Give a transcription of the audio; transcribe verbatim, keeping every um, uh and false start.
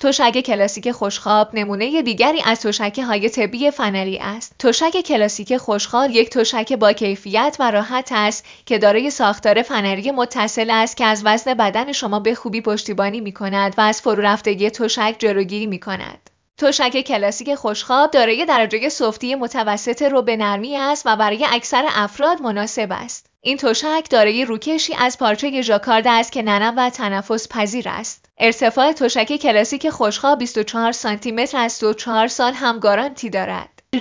تشک کلاسیک خوشخواب نمونه دیگری از تشک‌های طبی فنری است. تشک کلاسیک خوشخواب یک تشک با کیفیت و راحت است که دارای ساختار فنری متصل است که از وزن بدن شما به خوبی پشتیبانی می‌کند و از فرورفتگی تشک جلوگیری می‌کند. تشک کلاسیک خوشخواب دارای درجه سفتی متوسط رو به نرمی است و برای اکثر افراد مناسب است. این تشک دارای روکشی از پارچه ژاکارد است که نرم و تنفس پذیر است. ارتفاع تشک کلاسیک خوشخواب بیست و چهار سانتی متر است و چهار سال هم گارانتی دارد.